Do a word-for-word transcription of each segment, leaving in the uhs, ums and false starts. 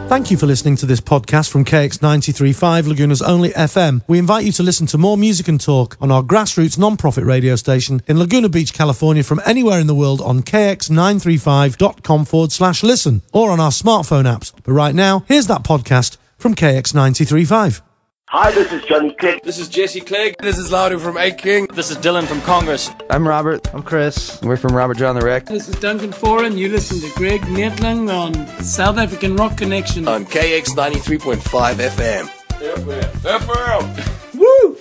Thank you for listening to this podcast from K X ninety-three point five, Laguna's only F M. We invite you to listen to more music and talk on our grassroots non-profit radio station in Laguna Beach, California, from anywhere in the world on k x nine three five dot com forward slash listen or on our smartphone apps. But right now, here's that podcast from K X ninety-three point five. Hi, this is Johnny Clegg. This is Jesse Clegg. This is Louder from eight King. This is Dylan from Congress. I'm Robert. I'm Chris. We're from Robert John the Wreck. This is Duncan Foran. You listen to Greg Maitland on South African Rock Connection. On K X ninety-three point five F M. F M. F M. Woo!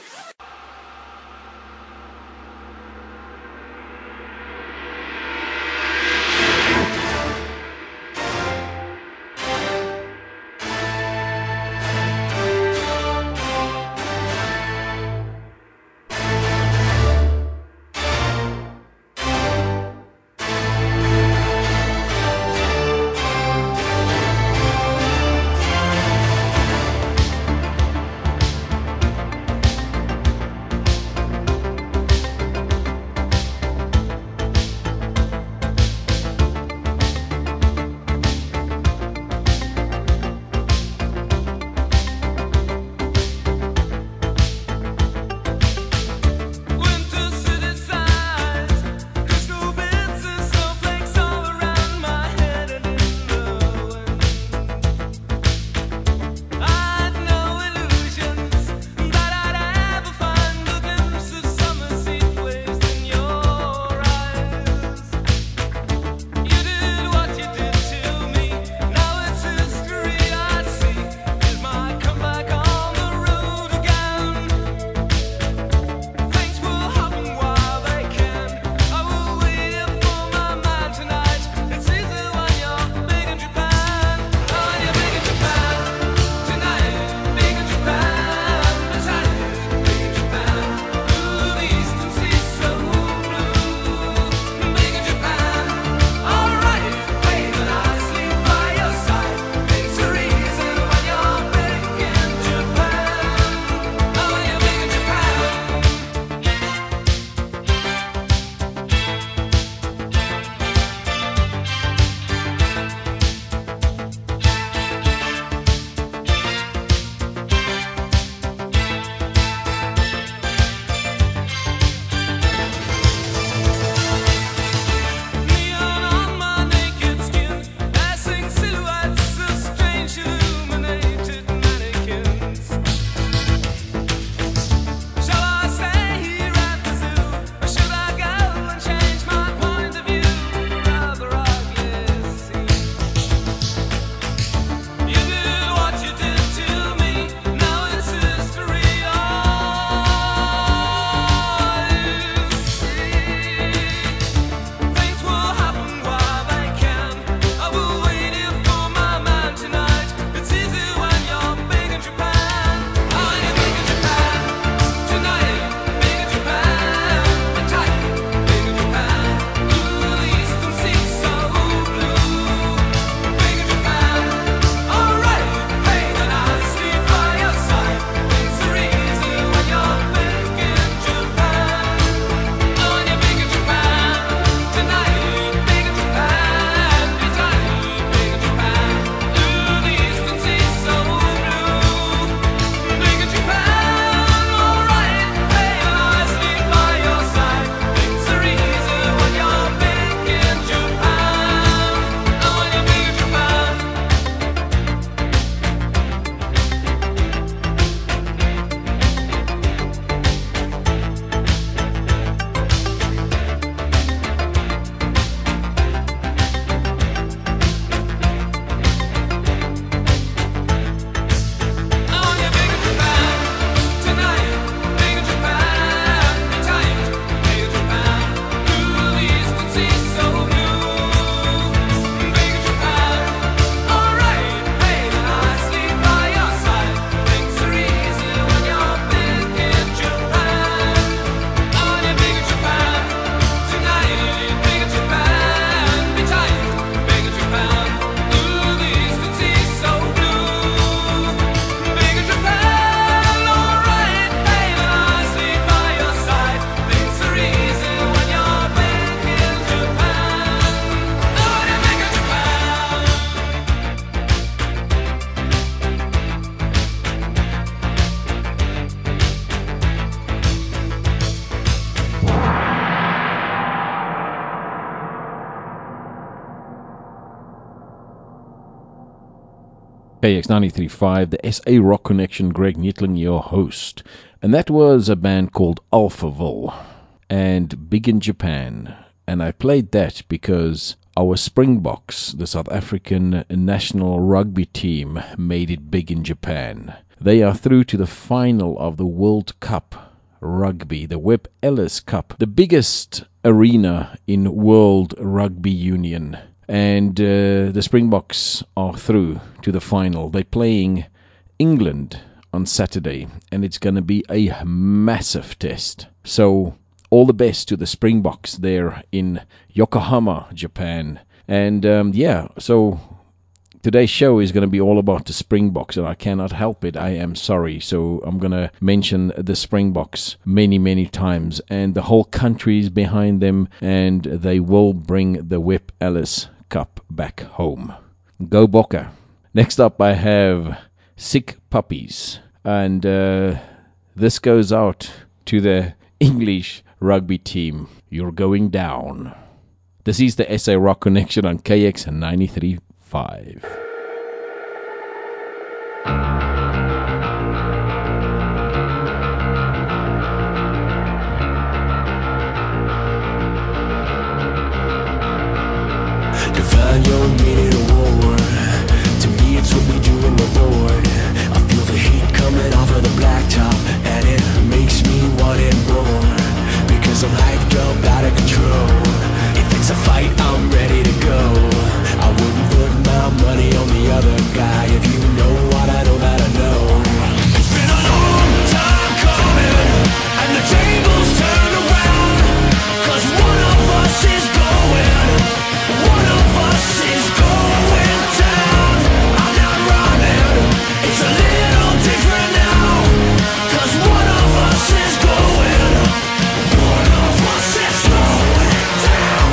K X ninety-three point five, the S A Rock Connection, Greg Nettling, your host. And that was a band called Alphaville and Big in Japan. And I played that because our Springboks, the South African national rugby team, made it big in Japan. They are through to the final of the World Cup Rugby, the Webb Ellis Cup, the biggest arena in World Rugby Union. And uh, the Springboks are through to the final. They're playing England on Saturday, and it's going to be a massive test. So all the best to the Springboks there in Yokohama, Japan. And um, yeah, so today's show is going to be all about the Springboks, and I cannot help it. I am sorry. So I'm going to mention the Springboks many, many times, and the whole country is behind them, and they will bring the Webb Ellis Cup back home. Go Bokke. Next up, I have Sick Puppies, and uh, this goes out to the English rugby team. You're going down. This is the S A Rock Connection on K X ninety-three point five. Define your meaning of war. To me it's what we do in the Lord. I feel the heat coming off of the blacktop, and it makes me want it more. Because I'm hyped up, out of control. If it's a fight, I'm ready to go. I wouldn't put my money on the other guy. If you know what I know that I know. It's been a long time coming, and the tables turn around. Cause one of us is going, one of us is going down. I'm not running, it's a little different now. Cause one of us is going, one of us is going down.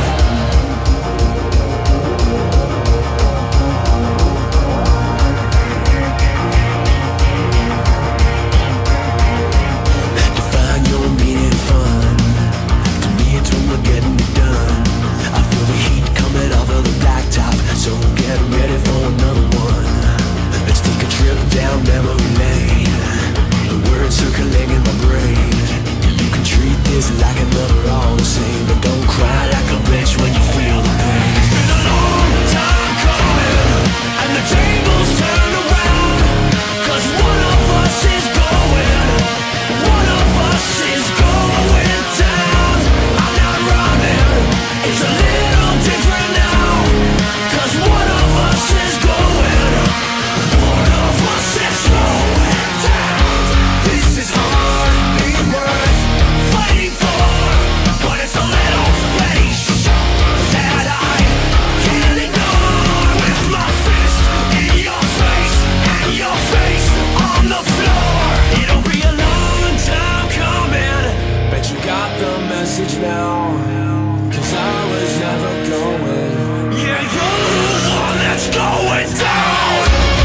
Define your meaning fun. To me it's when we're getting it done. I feel the heat coming off of the blacktop, so get ready for another one. Let's take a trip down memory lane. The words circling in my brain. You can treat this like another all the same, but don't cry like a bitch when you feel the pain. It's been a long time coming, and the tables turn around. Cause one of us is going, one of us is going down. I'm not running, it's a little different now. Cause one of us is going, one of us is going down. This is hardly worth fighting for, but it's a little place that I can't ignore. With my fist in your face and your face on the floor. It'll be a long time coming, bet you got the message now. Cause I was never going. Yeah, you're the one that's going down.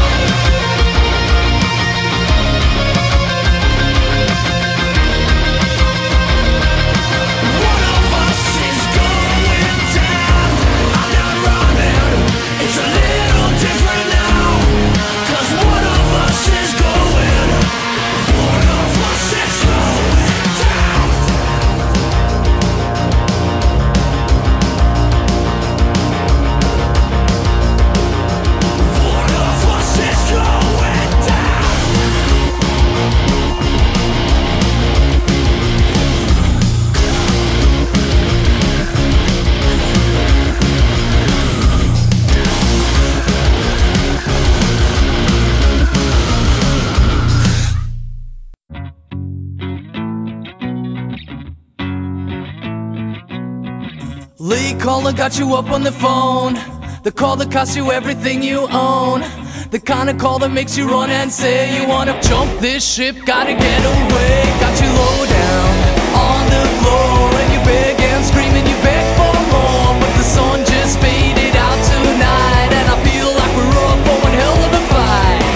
One of us is going down. I'm not running, it's a little different now. Cause one of us is going, one of us is going down. One of us is going down. Lee caller got you up on the phone. The call that costs you everything you own. The kind of call that makes you run and say you wanna jump this ship, gotta get away. Got you low down on the floor, and you beg and scream and you beg for more. But the sun just faded out tonight, and I feel like we're up for one hell of a fight.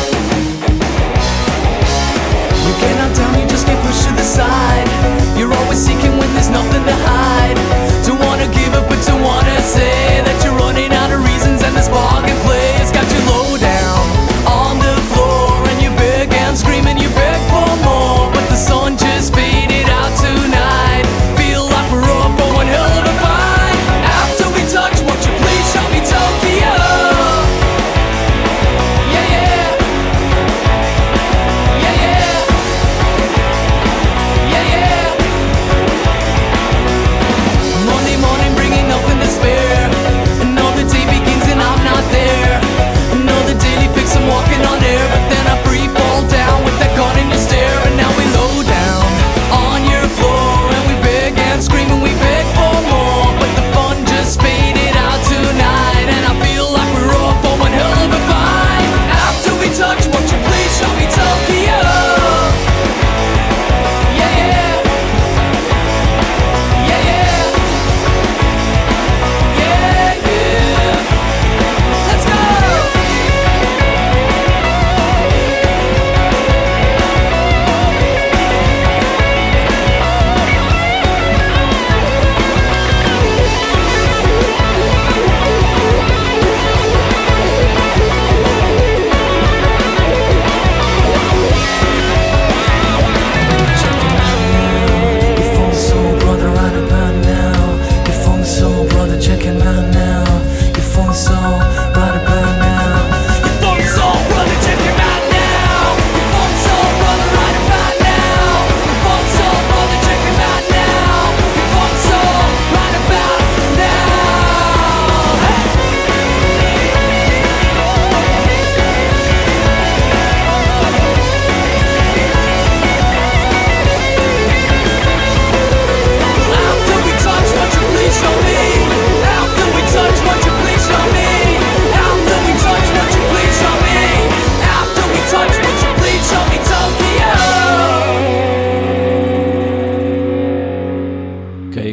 You cannot tell me, just get pushed to the side. You're always seeking when there's nothing to hide. Don't wanna give up, but don't wanna say that you're running out of reasons, and this bargain play has got you low down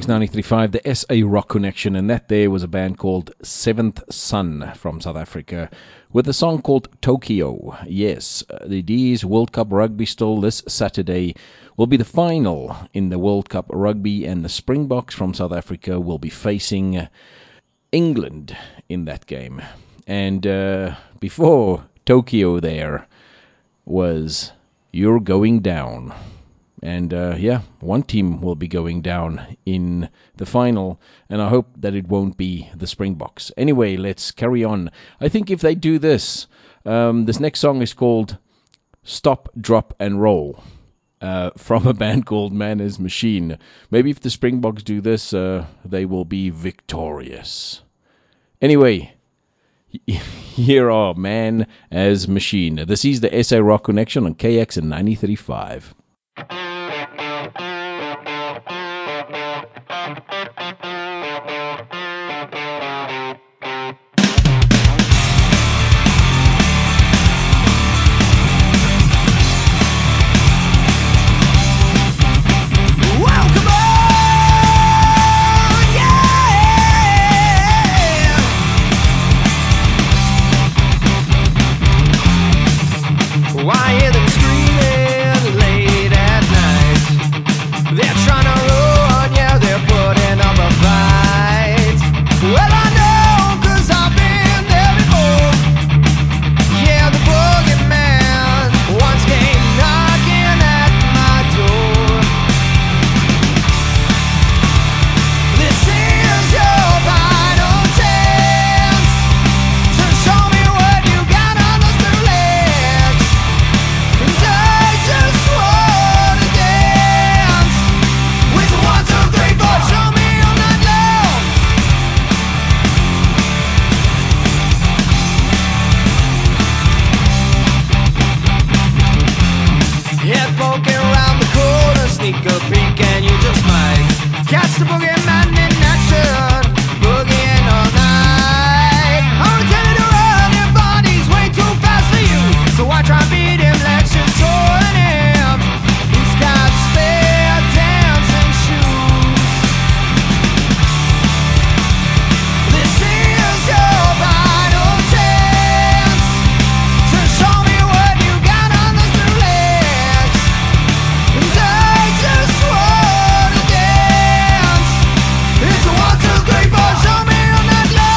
X ninety-three point five, the S A Rock Connection, and that there was a band called Seventh Son from South Africa with a song called Tokyo. Yes, the D's World Cup Rugby still this Saturday will be the final in the World Cup Rugby, and the Springboks from South Africa will be facing England in that game. And uh, before Tokyo there was You're Going Down. And uh, yeah, one team will be going down in the final, and I hope that it won't be the Springboks. Anyway, let's carry on. I think if they do this, um, this next song is called Stop, Drop and Roll, uh, from a band called Man is Machine. Maybe if the Springboks do this, uh, they will be victorious. Anyway, here are Man as Machine. This is the S A Rock Connection on K X ninety-three point five. Why hear them screaming late at night? They're trying to run, yeah, they're putting up a fight. Well, I know, cause I've been there before. Yeah, the boogeyman once came knocking at my door. This is your final chance to show me what you got on those two legs. I just wanna dance with one, two, three, four. Show me all night long. Head poking around the corner, sneak a peek, and you just might catch the boogeyman in action, boogieing all night. I'm telling you to run, your body's way too fast for you, so I try and beat him like you're towing him. He's got spare dancing shoes. This is your final chance to show me what you got on those two legs. And I just wanna dance. It's a one, two, three, four. Show me all night long.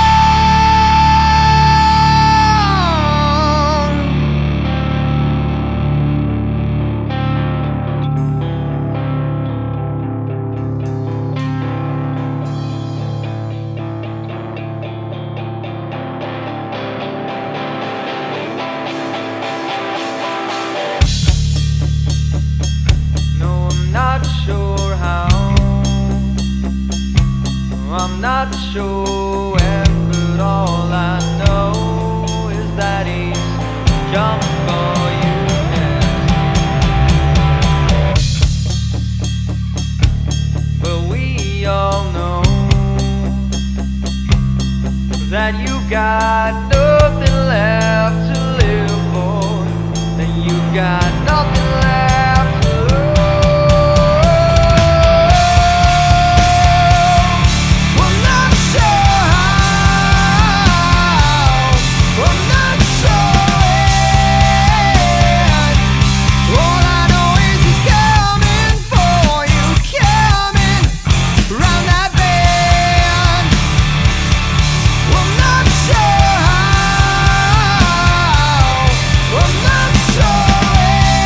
No, I'm not sure how. I'm not sure when, but all I know is that he's jumped for you next. But we all know that you got nothing left to live for, and you got nothing left to lose. I'm not sure how, I'm not sure when. All I know is he's coming for you, coming round that bend. I'm not sure how, I'm not sure when.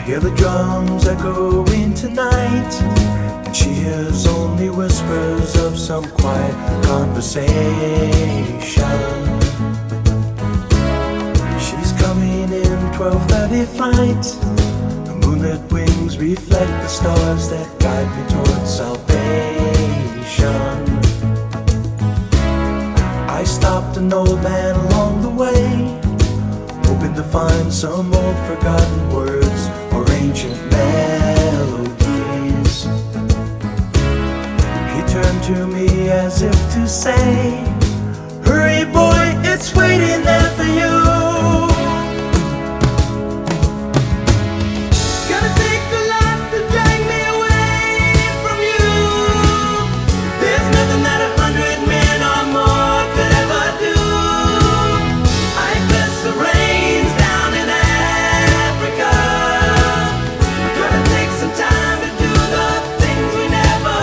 hear the drums echoing tonight, and she hears only whispers of some quiet conversation. She's coming in twelve thirty flight. The moonlit wings reflect the stars that guide me towards salvation. I stopped an old man along the way, hoping to find some old forgotten words or ancient melodies. He turned to me as if to say, hurry boy, it's waiting there for you. Gonna take a lot to drag me away from you. There's nothing that a hundred men or more could ever do. I bless the rains down in Africa. We're gonna take some time to do the things we never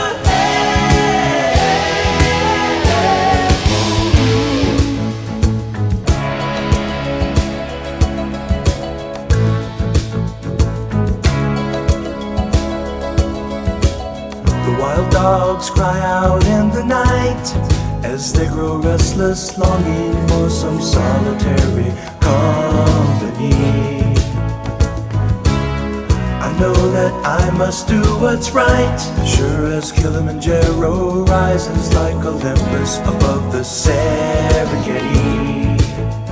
The wild dogs cry out in the night as they grow restless, longing for some solitary company. I know that I must do what's right, sure as Kilimanjaro rises like Olympus above the Serengeti.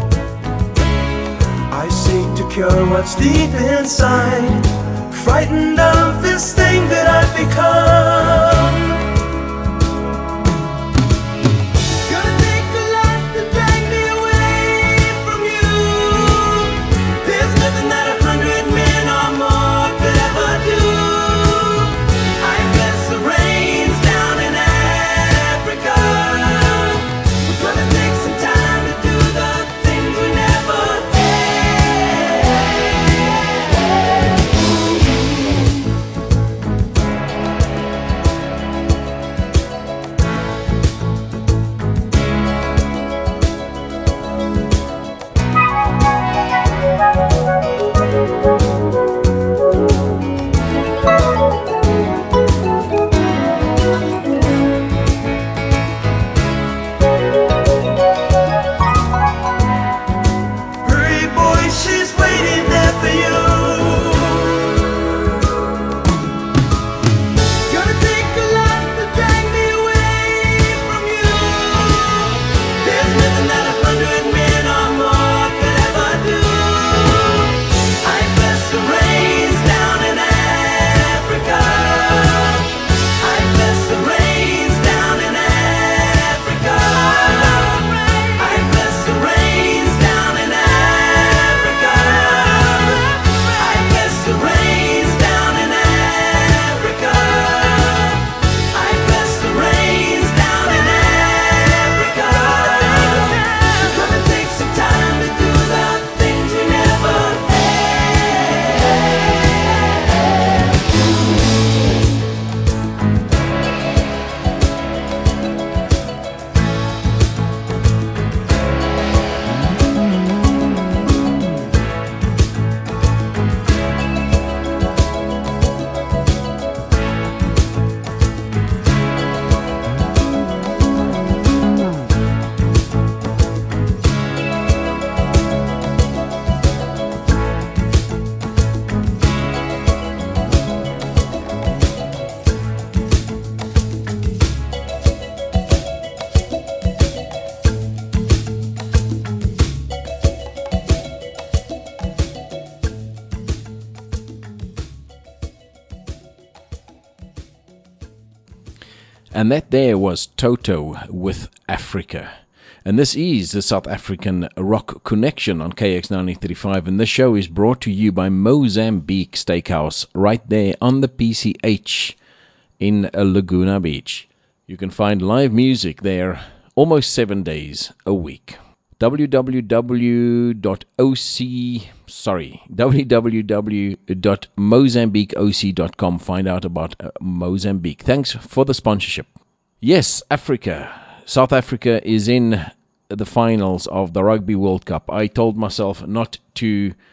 I seek to cure what's deep inside, frightened of this thing that I've become. It's gonna take a lot to drag me away from you. There's nothing that a hundred men or more could ever do. I bless the rains down in Africa. We're gonna take some time to do the things we never Hurry boy, she's waiting there for you. It's gonna take a lot to drag me away from you. There's nothing that a hundred men or more could ever do. I bless the rains down in Africa. I bless the rains down in Africa. I bless the rains down in Africa. I bless the rains down in Africa. I bless the rains down in Africa. We're gonna take some time to do the things we never And that there was Toto with Africa. And this is the South African Rock Connection on K X ninety-three point five. And this show is brought to you by Mozambique Steakhouse right there on the P C H in Laguna Beach. You can find live music there almost seven days a week. w w w dot o c sorry w w w dot mozambique o c dot com. Find out about uh, Mozambique. Thanks for the sponsorship. Yes, Africa. South Africa is in the finals of the Rugby World Cup. I told myself not to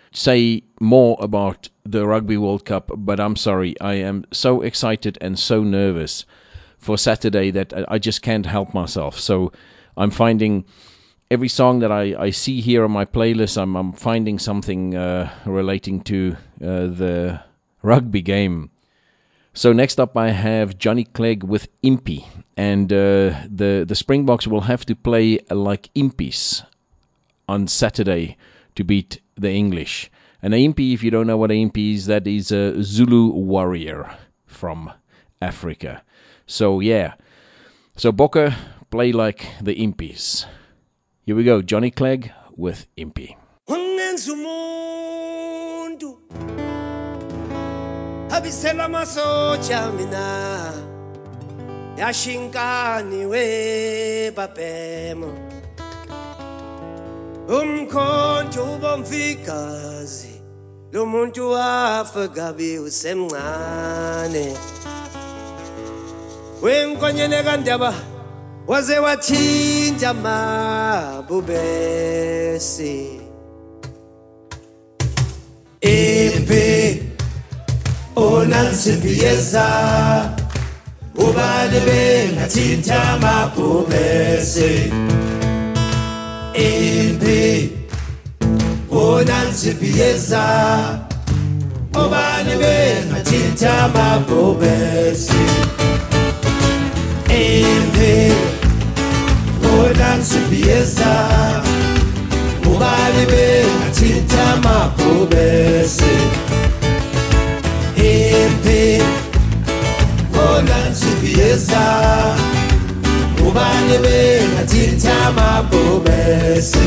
say more about the Rugby World Cup, but I'm sorry, I am so excited and so nervous for Saturday that I just can't help myself. So I'm finding every song that I, I see here on my playlist, I'm, I'm finding something uh, relating to uh, the rugby game. So next up I have Johnny Clegg with Impy, and uh, the, the Springboks will have to play like Impies on Saturday to beat the English. And an Impi, if you don't know what an Impi is, that is a Zulu warrior from Africa. So yeah, so Bokke, play like the Impies. Here we go, Johnny Clegg with Impy. Ungenza umuntu abisela masoja mina yashinkani we babemo umkhonto ubomfikazi lo muntu wafa gabi usemncane wenkonyene kandaba waze wathinta mabubesi Impy onansiphiyeza ubani bengathinta mabubesi Impy onansiphiyeza ubani bengathinta mabubesi Impy onansiphiyeza ubani bengathinta mabubesi Impy onansiphiyeza ubani bengathinta mabubesi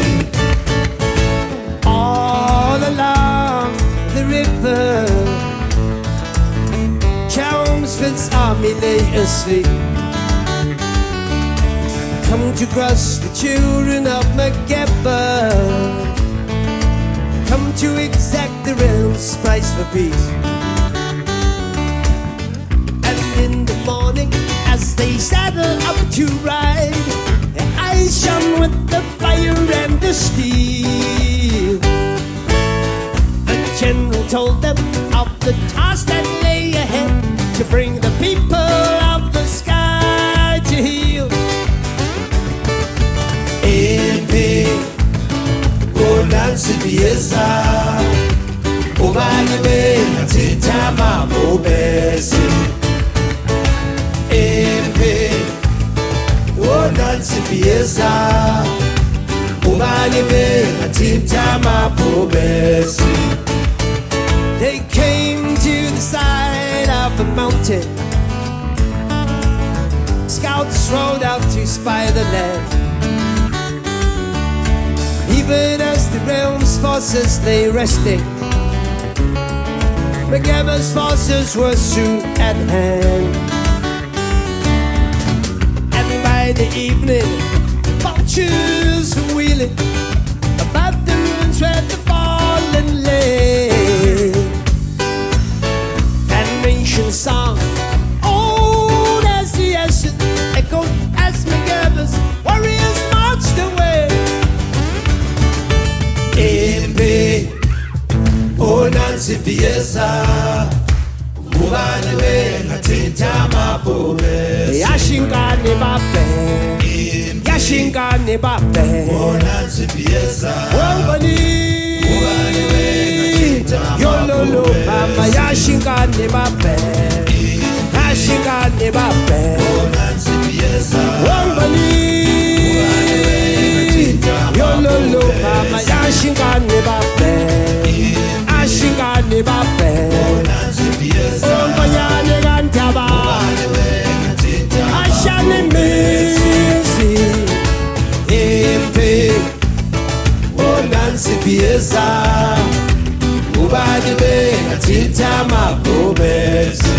All along the river Chelmsford's army lay asleep Come to cross the children of Macabba Come to exact the realm's price for peace And in the morning as they saddle up to ride Their eyes shone with the fire and the steel The general told them of the task that lay ahead To bring the people of the sky to heal Impy onansiphiyeza ubani bengathinta mabubesi Impy onansiphiyeza ubani bengathinta mabubesi They came to the side of a mountain Scouts rode out to spy the land Even as the realm's forces lay resting Macabba's forces were soon at hand And by the evening vultures were wheeling Above the ruins where the fallen lay An ancient song old as the ashes echoed as Macabba's warriors marched away Impy onansiphiyeza ubani bengathinta mabubesi Yashinkani babe Yashinkani babe onansiphiyeza ubani ubani bengathinta yololo mama yashinkani babe Yashinkani babe onansiphiyeza ubani Yololo mama yashingane babe Ashingane babe Ombanyane kantaba Ashane mizi Impy onansiphiyeza ubani bengathinta mabubesi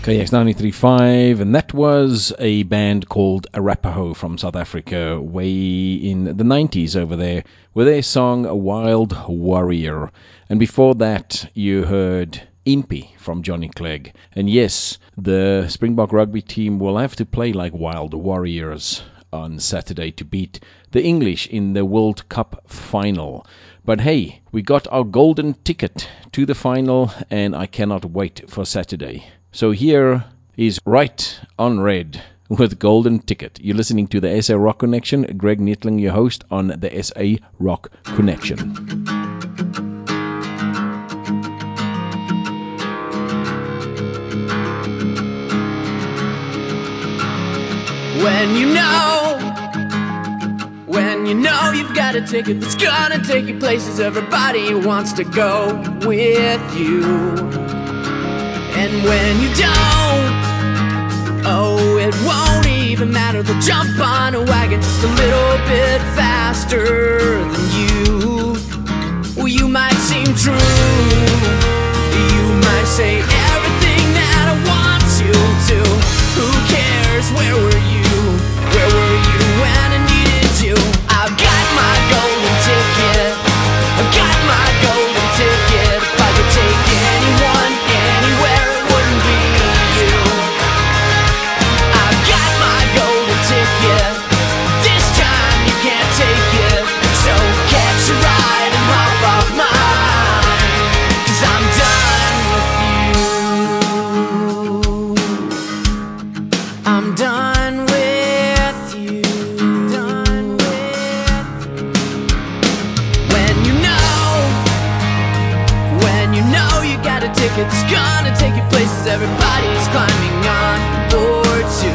K X ninety-three point five, and that was a band called Arapaho from South Africa way in the nineties over there with their song Wild Warrior. And before that, you heard Impy from Johnny Clegg. And yes, the Springbok rugby team will have to play like Wild Warriors on Saturday to beat the English in the World Cup final. But hey, we got our golden ticket to the final, and I cannot wait for Saturday. So here is Right on Red with Golden Ticket. You're listening to the S A Rock Connection. Greg Nettling, your host on the S A Rock Connection. When you know, when you know you've got a ticket that's gonna take you places everybody wants to go with you. And when you don't, oh, it won't even matter. They'll jump on a wagon just a little bit faster than you. Well, you might seem true. You might say everything that I want you to. Who cares? Where were you? Where were you when I needed you? I've got my golden ticket. I've got my golden ticket. If I could take anyone, anywhere, it wouldn't be you. I've got my golden ticket. This time you can't take it. So catch a ride and hop off mine. 'Cause I'm done with you. I'm done with you. Done with you. When you know, when you know you got a ticket that's gonna take you places everybody's climbing on board to.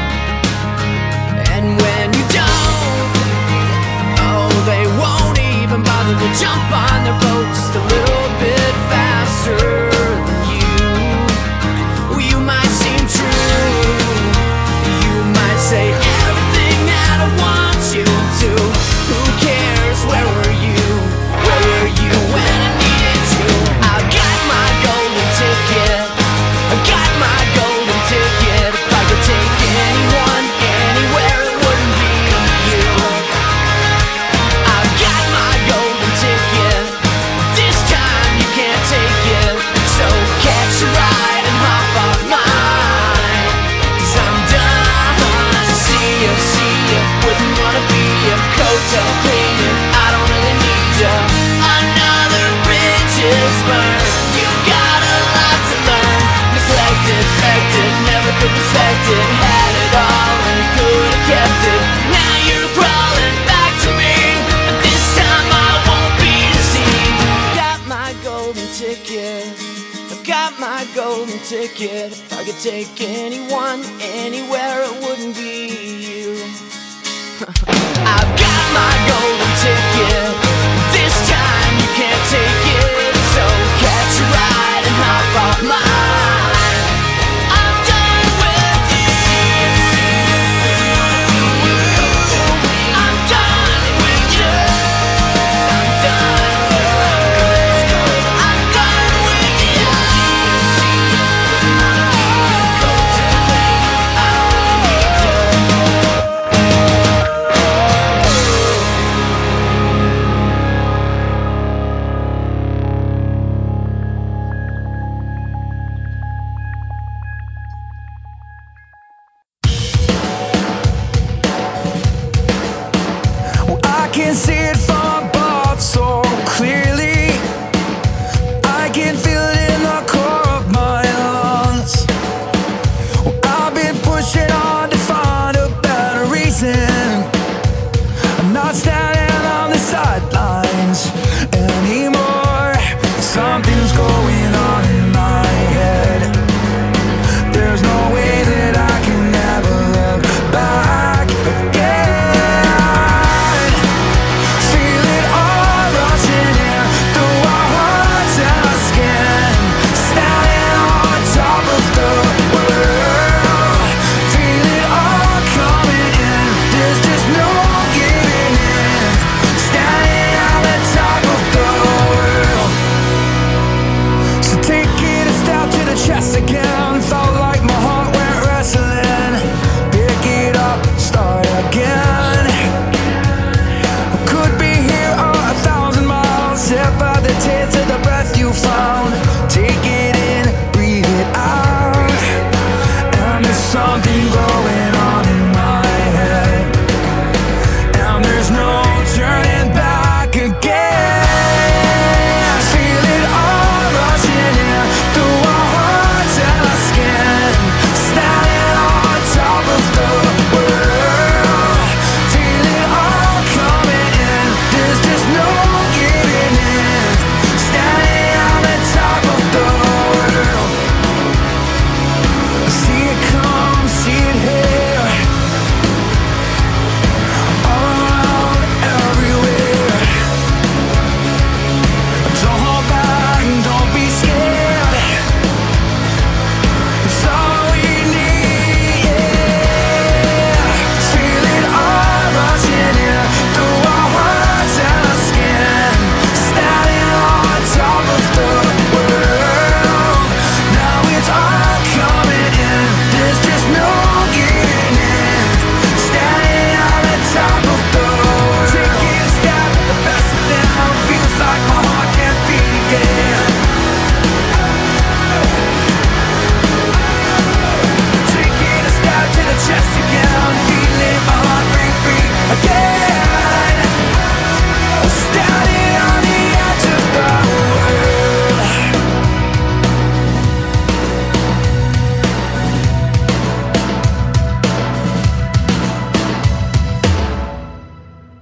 And when you don't, oh, they won't even bother to jump on their boat just a little bit faster than you. Well, you might seem true. You might say everything that I want you to. Who cares? Where were you? Where were you when I needed you? I've got my golden ticket. I've got my golden ticket. If I could take anyone, anywhere, it wouldn't be you. I've got my golden ticket. This time you can't take it. So catch a ride and hop off mine. 'Cause I'm done. See ya, see ya. Wouldn't wanna be a hotel cleaner. I don't really need ya. Another bridge is burned. You got a lot to learn. Neglected, affected, never could respect it. Had it all and could have kept it. Now you're crawling back to me. And this time I won't be deceived. Got my golden ticket. I've got my golden ticket. If I could take anyone, anywhere, it wouldn't be you. I've got my golden ticket. This time you can't take it. So catch a ride and hop off mine. I'm done with you. I'm done with you. I'm done with you. I'm done with you.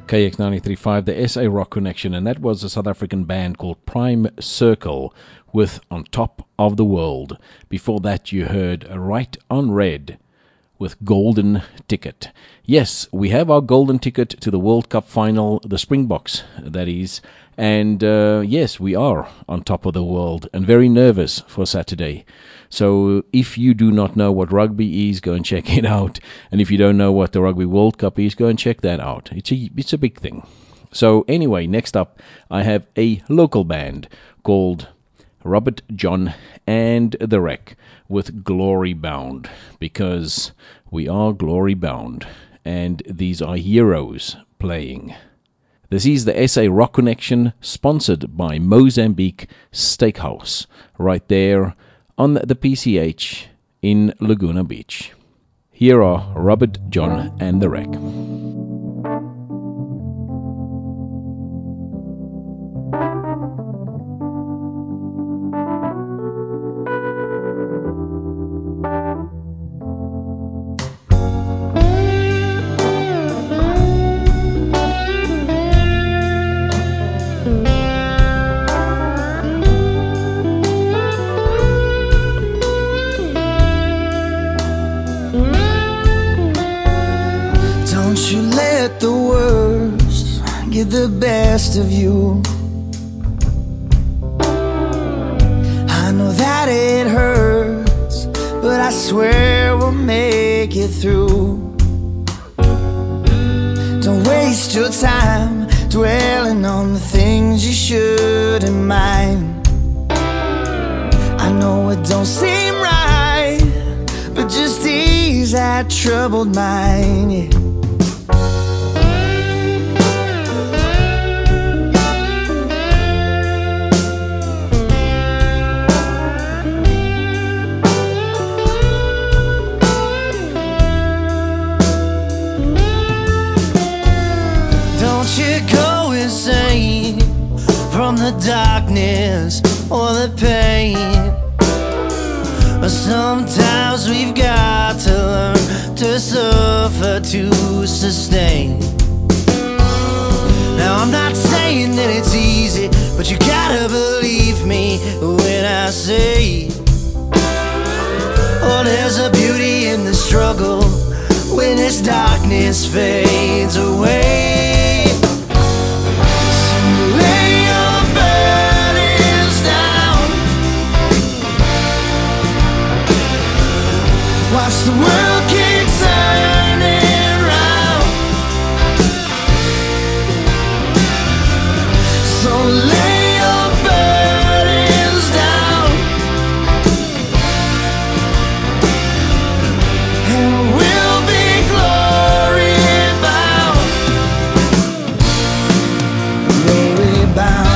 K X ninety-three point five, the S A Rock Connection, and that was a South African band called Prime Circle with On Top of the World. Before that, you heard Right on Red with Golden Ticket. Yes, we have our golden ticket to the World Cup final, the Springboks, that is. And uh, yes, we are on top of the world and very nervous for Saturday. So if you do not know what rugby is, go and check it out. And if you don't know what the Rugby World Cup is, go and check that out. It's a, it's a big thing. So anyway, next up, I have a local band called Robert John and the Wreck with Glory Bound, because we are glory bound and these are heroes playing. This is the S A Rock Connection, sponsored by Mozambique Steakhouse, right there on the P C H in Laguna Beach. Here are Robert John and the Wreck. The best of you. I know that it hurts, but I swear we'll make it through. Don't waste your time dwelling on the things you shouldn't mind. I know it don't seem right, but just ease that troubled mind, yeah. From the darkness or the pain, but sometimes we've got to learn to suffer to sustain. Now I'm not saying that it's easy, but you gotta believe me when I say, oh, there's a beauty in the struggle when this darkness fades away. Watch the world keep turning round. So lay your burdens down, and we'll be glory bound. Glory bound.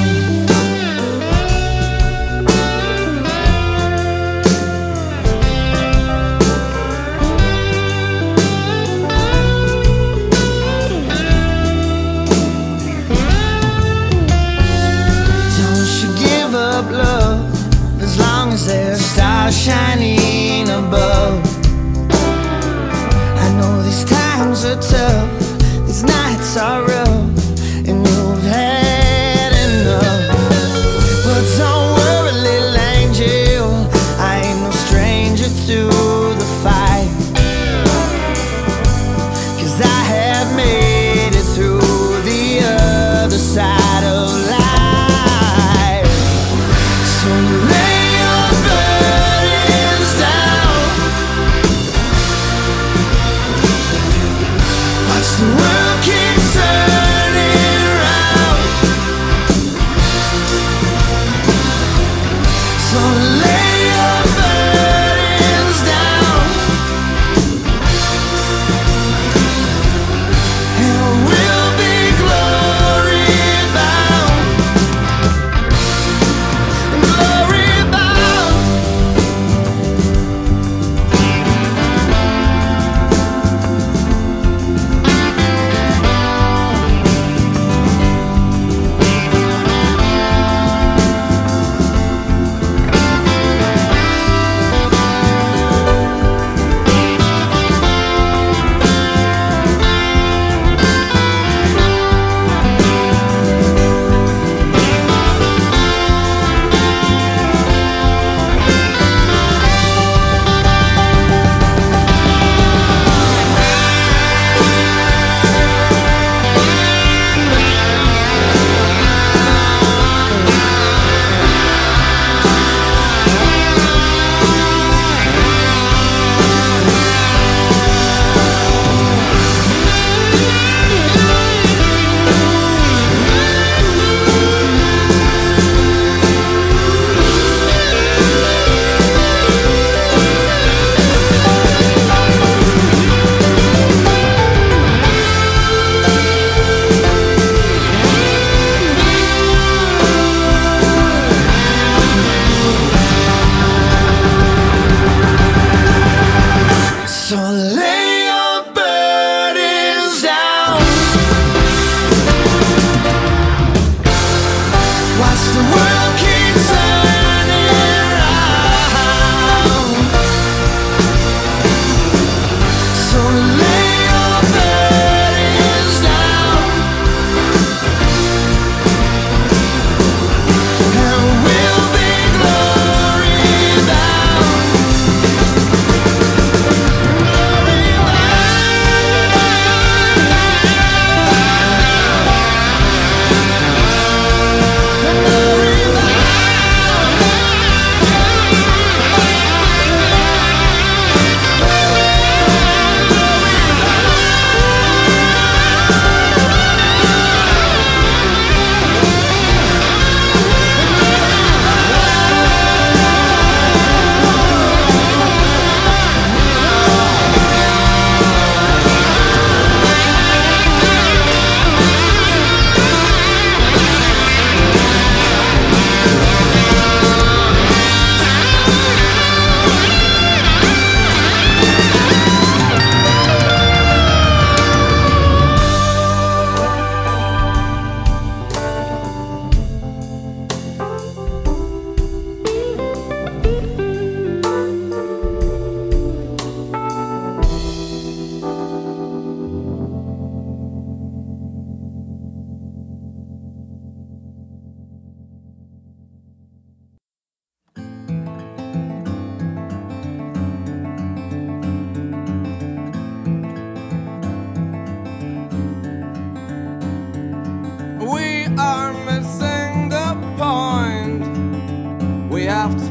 Shining above. I know these times are tough, these nights are rough, and you've had enough. But don't worry, little angel, I ain't no stranger to the fight, 'cause I have made it through the other side of life. So lay the world keeps turning.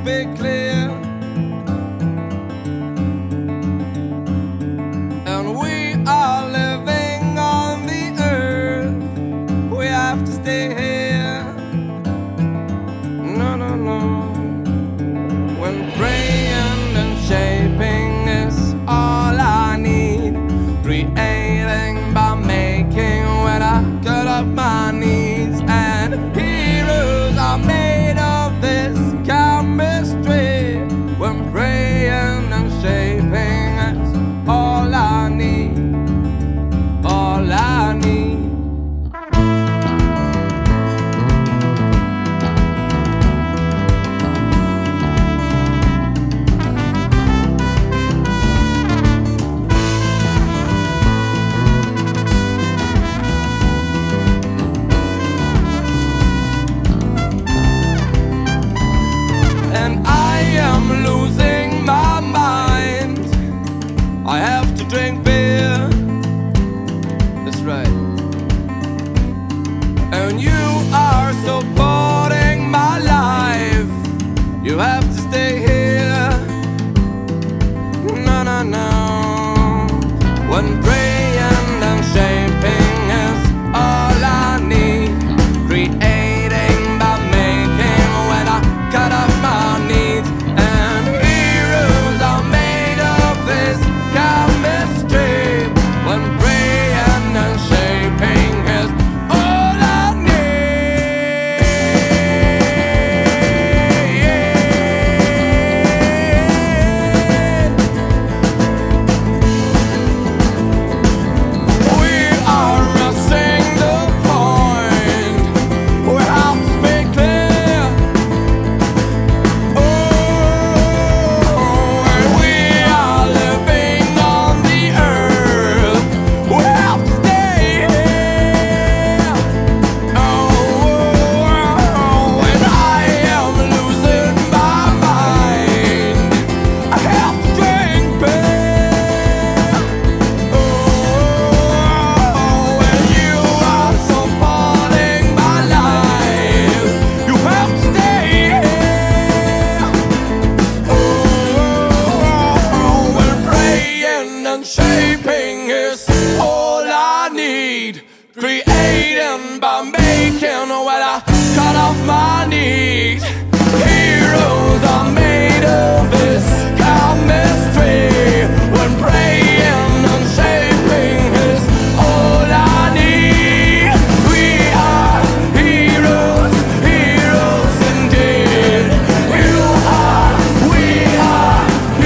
speak clear. And we are living on the earth. We have to stay here. No, no, no. When praying and shaping is all I need. Creating by making when I cut off my needs. And heroes are made of this chemistry. When praying and shaping is all I need. All I need. And I am losing my mind. I have to drink beer. That's right. And you are supporting my life. You have to stay here. No, no, no. When praying and shaping is all I need. Creating by making when I cut off my needs. And heroes are made of this chemistry. When praying and shaping is all I need. We are missing the point. We have to speak clear. Oh, and we are living on the earth. We have to stay here. Oh, and I am losing my mind. I have to drink beer. Oh, and you are supporting my life. You have to stay here. Oh, and praying and shaping is all I need. Creating by making when I cut off my needs. Heroes are made of this chemistry. When praying and shaping is all I need. We are heroes, heroes indeed. You are, we are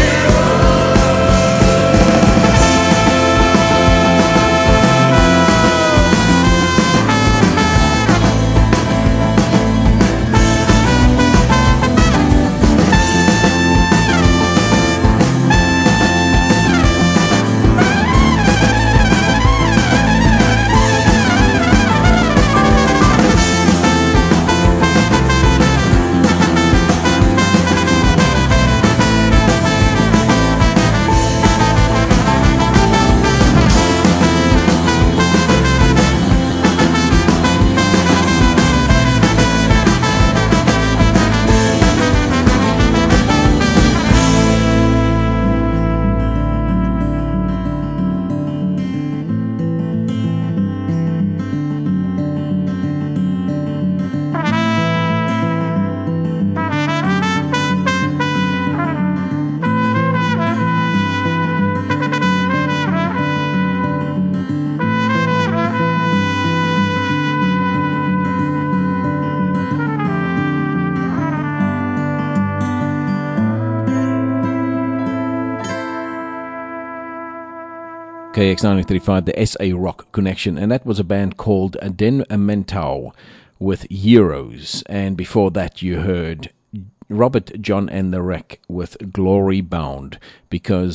K X ninety-three point five, the S A Rock Connection, and that was a band called Den Mentau with Heroes. And before that you heard Robert, John and the Wreck with Glory Bound, because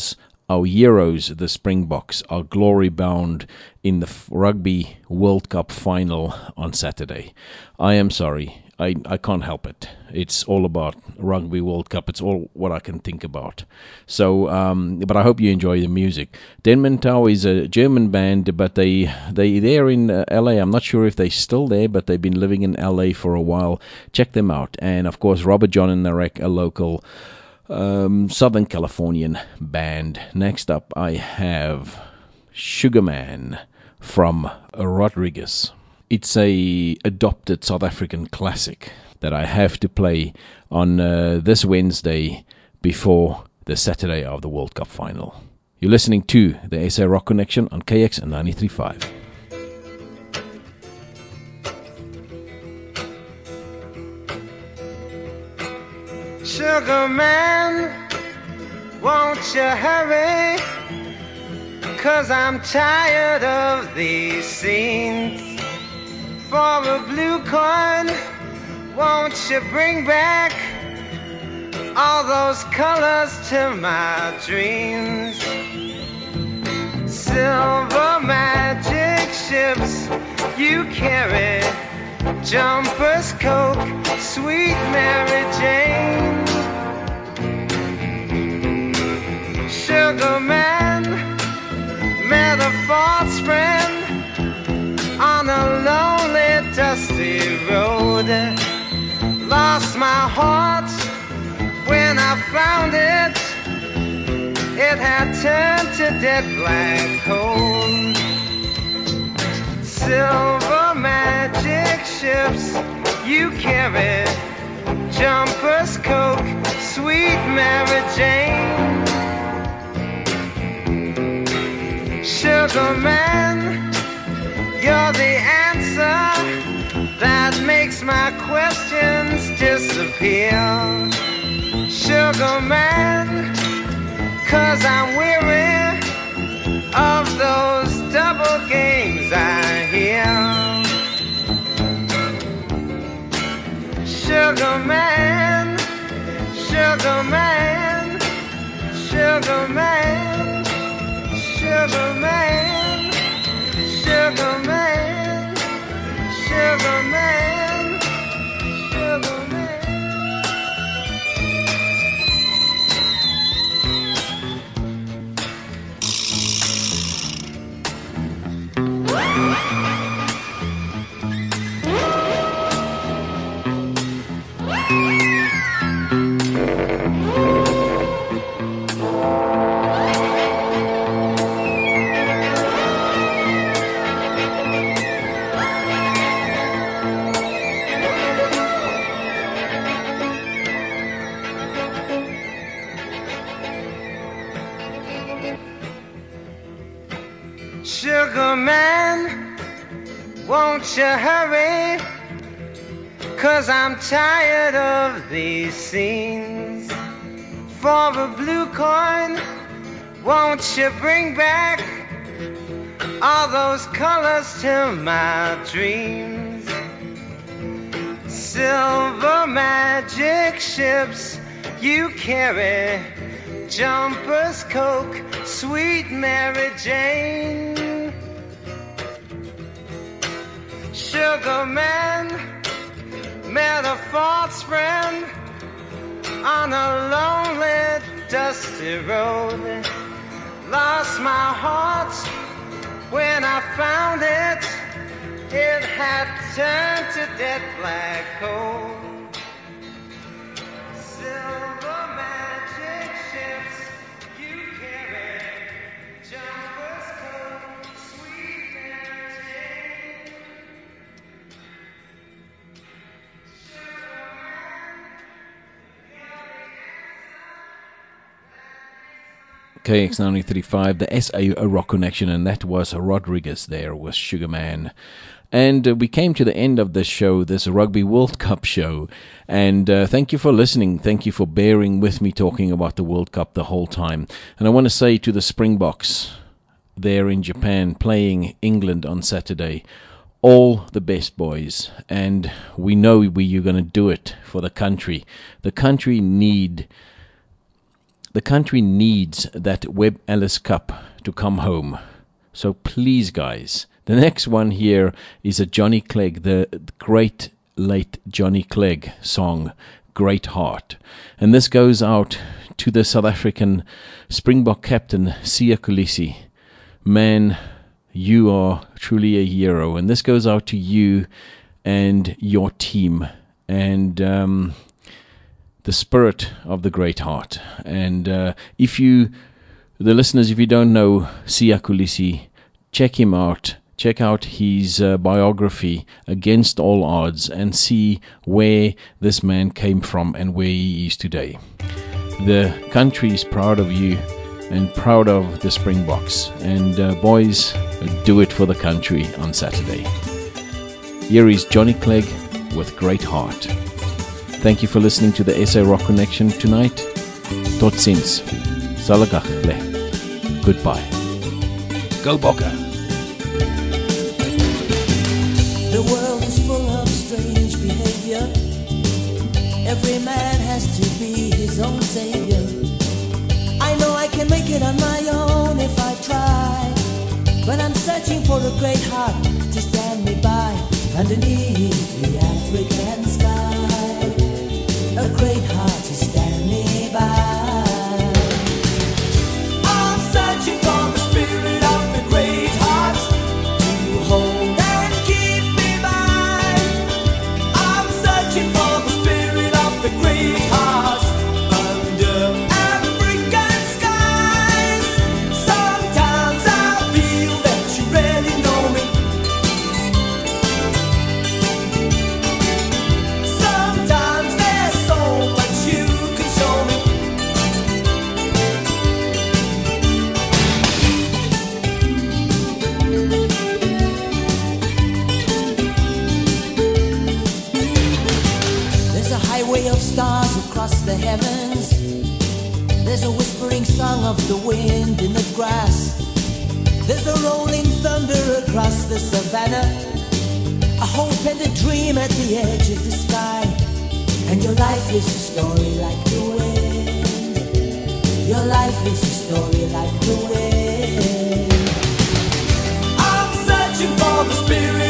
our heroes, the Springboks, are glory bound in the Rugby World Cup final on Saturday. I am sorry. I, I can't help it. It's all about Rugby World Cup. It's all what I can think about. So, um, but I hope you enjoy the music. Denman Tower is a German band, but they they they're in uh, L A. I'm not sure if they're still there, but they've been living in L A for a while. Check them out. And of course, Robert John and Narek, a local um, Southern Californian band. Next up, I have Sugarman from Rodriguez. It's a adopted South African classic that I have to play on uh, this Wednesday before the Saturday of the World Cup final. You're listening to the S A Rock Connection on K X ninety-three point five. Sugar man, won't you hurry? 'Cause I'm tired of these scenes. For a blue coin, won't you bring back all those colors to my dreams? Silver magic ships you carry, jumpers, Coke, sweet Mary Jane. Sugar man, met a false friend on a lonely, dusty road. Lost my heart when I found it. It had turned to dead black coal. Silver magic ships you carry, jumpers, Coke, sweet Mary Jane. Sugar man, you're the answer that makes my questions disappear. Sugar man, 'cause I'm weary of those double games I hear. Sugar man, sugar man, sugar man, sugar man, sugar man, sugar man, sugar man. Sugar man, won't you hurry? 'Cause I'm tired of these scenes. For a blue coin, won't you bring back all those colors to my dreams? Silver magic ships you carry, jumpers, Coke, sweet Mary Jane. Sugar man, met a false friend on a lonely, dusty road. Lost my heart when I found it. It had turned to dead black coal. Silver magic ships you carry, jumpers, Coke, sweet Mary Jane. Sugar man, K X ninety-three point five, the S A Rock Connection, and that was Rodriguez there with Sugar Man. And uh, we came to the end of this show, this Rugby World Cup show. And uh, thank you for listening. Thank you for bearing with me talking about the World Cup the whole time. And I want to say to the Springboks there in Japan playing England on Saturday, all the best, boys. And we know we, you're going to do it for the country. The country need The country needs that Webb Ellis Cup to come home. So please, guys, the next one here is a Johnny Clegg, the great late Johnny Clegg song, Great Heart. And this goes out to the South African Springbok captain, Siya Kolisi. Man, you are truly a hero. And this goes out to you and your team and um, the spirit of the Great Heart. And uh, if you, the listeners, if you don't know Siya Kolisi, check him out. Check out his uh, biography, Against All Odds, and see where this man came from and where he is today. The country is proud of you and proud of the Springboks. And uh, boys, do it for the country on Saturday. Here is Johnny Clegg with Great Heart. Thank you for listening to the S A Rock Connection tonight. Tot ziens. Salagach le. Goodbye. Go Bokke. The world is full of strange behavior. Every man has to be his own savior. I know I can make it on my own if I try, but I'm searching for a great heart to stand me by underneath the African sky. A great heart to stand me by. I'm searching for the spirit of the great heart to hold and keep me by. I'm searching for the spirit of the great heart under African skies. Sometimes I feel that you really know me. Sometimes there's so much you can show me. There's a highway of stars across the heavens. There's a whispering song of the wind in the grass. There's a rolling thunder across the savannah. A hope and a dream at the edge of the sky. And your life is a story like the wind. Your life is a story like the wind. I'm searching for the spirit